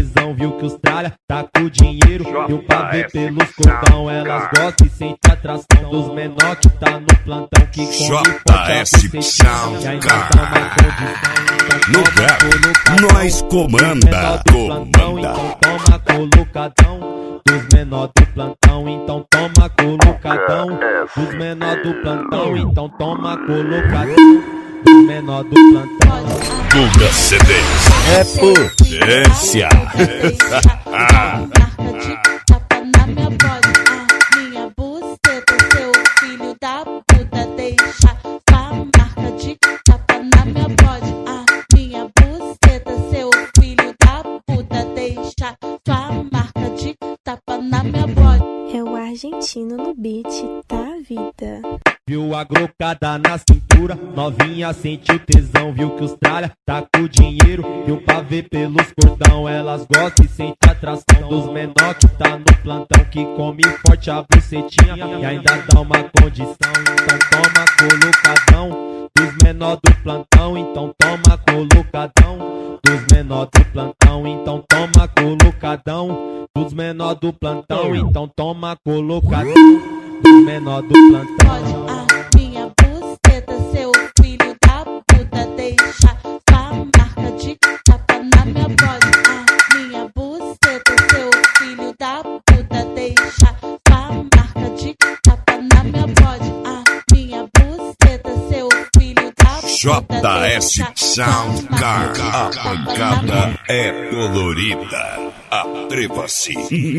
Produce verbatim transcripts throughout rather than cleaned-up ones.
tesão, viu que os tralha tá com dinheiro. Deu pra ver pelos cordão, elas gostam e sente atração dos menor que tá no plantão, que come forte a bucetinha e ainda dá uma condição. No rap, nós comanda, comanda. Então toma colocadão dos menor do plantão, então toma colocadão dos menor do plantão, então toma colocadão dos menor do plantão. Guga C Ds é potência. Marca de tapa na minha bode, a minha buceta, seu filho da puta, deixa tua marca de tapa na minha bode, a minha buceta, seu filho da puta, deixa tua marca de tapa na minha bode. É o argentino no beat, tá vida? Viu a grocada na cintura, novinha sentiu tesão, viu que os tralha tá com dinheiro. Deu pra ver pelos cordão, elas gostam e sente atração dos menor que tá no plantão, que come forte a bucetinha e ainda dá uma condição. Então toma colocadão dos menor do plantão, então toma colocadão dos menor do plantão, então toma colocadão dos menor do plantão, então toma colocadão dos menor do plantão. A minha buceta, seu filho da puta, deixa tua marca de tapa na minha bode, a minha buceta, seu filho da puta, deixa tua marca de tapa na minha bode, a minha buceta, seu filho da puta, J S Soundcard, a pancada é colorida. Atreva-se.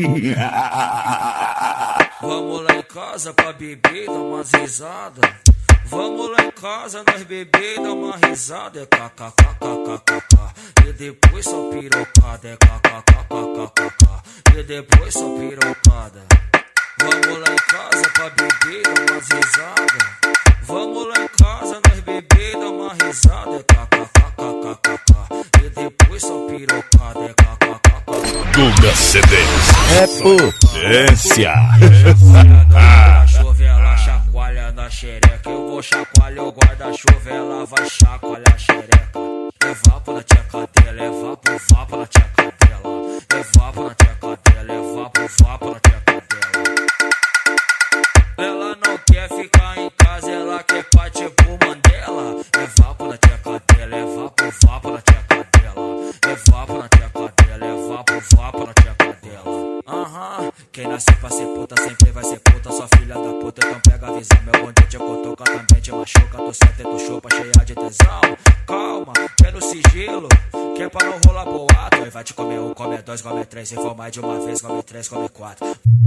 Vamos lá em casa pra beber, dar umas risadas. Vamos lá em casa, nós beber, dar uma risada. É kkkkkkk. E depois só pirocada. É kkkkkkk. E depois só pirocada. Vamos lá em casa pra beber, dar umas risadas. Vamos lá em casa, nós beber, dar uma risada. É kkkkkkk. E depois só pirocada. É kkkkk. Guga C Ds é potência. Chuva, ela chacoalha na xereca. Eu vou chacoalhar o guarda-chuva, ela vai chacoalhar a xereca. É vapo na tcheca dela, é vapo, vapo na tcheca dela. É vapo na tcheca dela, é vapo, vapo na tcheca dela. Ela não quer ficar em casa, ela quer partir pro Mandela. É vapo na tcheca dela, é vapo, vapo na tcheca dela. É vapo na tcheca dela, é vapo, vapo na tcheca dela. Aham, uhum. Quem nasceu pra ser puta sempre vai ser puta, sua filha da puta, então pega a visão. Meu bonde te cotoca, também te machuca, tu senta e tu chupa cheia de tesão. Calma, quero sigilo, que é pra não rolar boato. Aí vai te comer um, comer dois, comer três, se for mais de uma vez, comer três, comer quatro.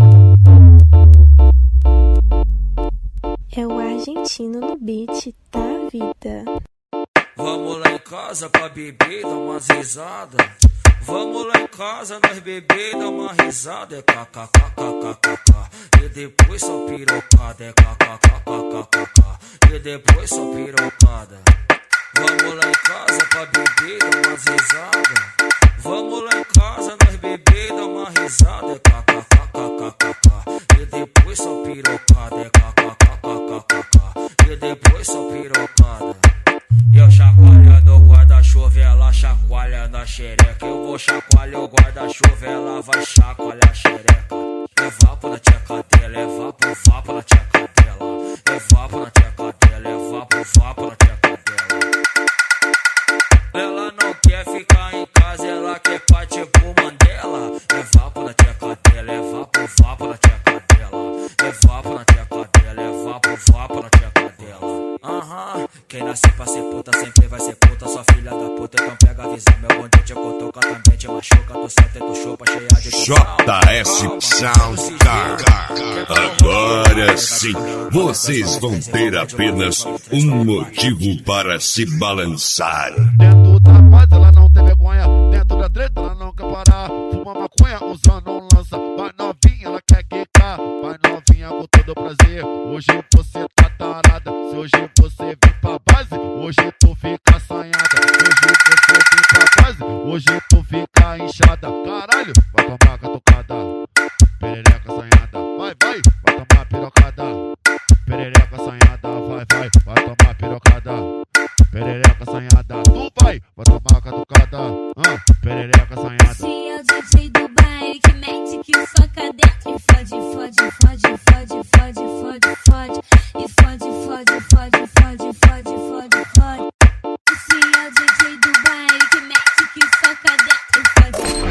É o argentino no beat, tá vida? Vamos lá em casa pra beber, dar umas risadas. Vamos lá em casa, nós beber, dar uma risada. É kkkkkkk. E depois só pirocada. É kkkkkkk. E depois só pirocada. Vamos lá em casa pra beber, dar umas risadas. Vamos lá em casa, nós beber, dar uma risada. É kkkkkkk. E depois só pirocada. É kkkkkkk. E depois só pirocada. Eu chacoalhando o guarda-chuva, ela chacoalha na xereca. Eu vou chacoalhar o guarda-chuva, ela vai chacoalhar a xereca. É vapo na tcheca dela, é vapo, vapo na tcheca dela. É vapo na tcheca dela, é vapo, vapo na tcheca dela. Ela não quer ficar em casa, ela quer partir pro Mandela. É vapo na tcheca dela, é vapo, vapo na tcheca dela. É vapo na tcheca dela, é vapo, vapo na tcheca dela. Aham, uhum. Quem nasceu pra ser puta sempre vai ser puta, sua filha da puta, então pega a visão. Meu bonde te cotoca, também te machuca, tu senta e tu chupa cheia de tesão. J S Soundcard. Agora sim, vocês vão ter apenas um motivo para se balançar. Dentro da paz ela não tem vergonha, dentro da treta ela não quer parar. Fuma maconha, usando um lança, vai novinha, ela quer quicar. Vai novinha com todo prazer, hoje você tá tarada. Se hoje você vir pra base, hoje tu fica assanhada. Se hoje você vir pra base, hoje tu fica inchada. Caralho, vai tomar catucada, perereca assanhada. Vai, vai, vai tomar pirocada, perereca assanhada. Vai, vai, vai tomar pirocada, perereca assanhada. Tu vai, vai tomar catucada, ah, perereca assanhada. Se eu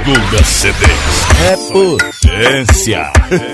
Guga C Ds é potência.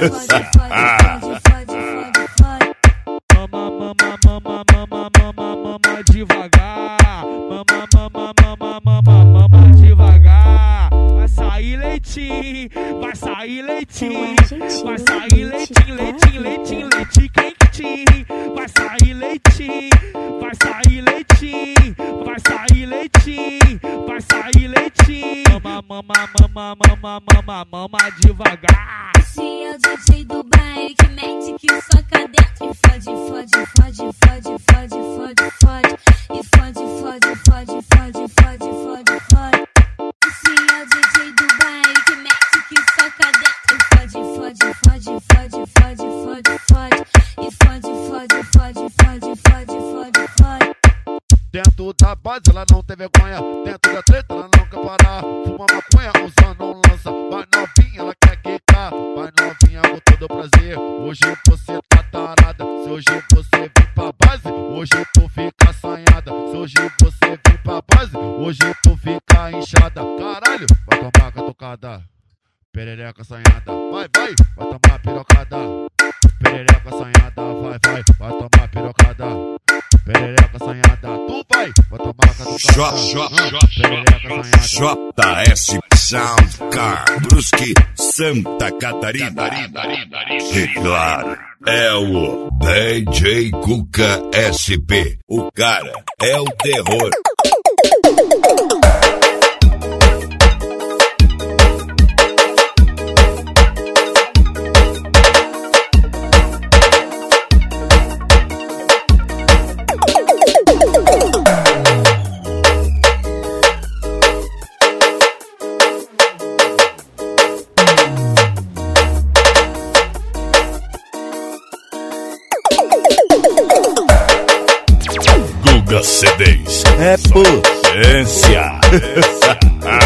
Mama, mama, mama, mama, mama, mama devagar. Mama, mama, mama, mama, mama devagar. Vai sair leitinho, vai sair leitinho, vai sair leitinho, leitinho, leitinho, leitinho quentinho. Vai sair leitinho, vai sair leitinho, vai sair leitinho, vai sair leitinho. Mama, mama, mama, mama, mama, mama devagar. Esse é o D J do baile que mete que soca dentro e fode, fode, fode, fode, fode, fode, fode, e fode, fode, fode, fode, fode, fode, fode. Esse é o D J do baile que mete que soca dentro e fode, fode, fode, fode, fode, fode, fode, e fode, fode, fode, fode, fode, fode, fode. Dentro da base ela não tem vergonha, dentro da treta ela não quer parar. Fuma maconha, usando um lança, vai novinha, ela quer quicar. Vai novinha com todo prazer, hoje você tá tarada. Se hoje você vir pra base, hoje tu fica assanhada. Se hoje você vir pra base, hoje tu fica inchada. Caralho, vai tomar catucada, perereca assanhada. Vai, vai, vai tomar pirocada, perereca assanhada. Vai, vai, vai tomar pirocada, perereca assanhada. Tu vai, vai tomar catucada, perereca assanhada. J S Soundcar, Brusque, Santa Catarina. E claro, é o D J Guga S P. O cara é o terror. Guga C Ds é potência.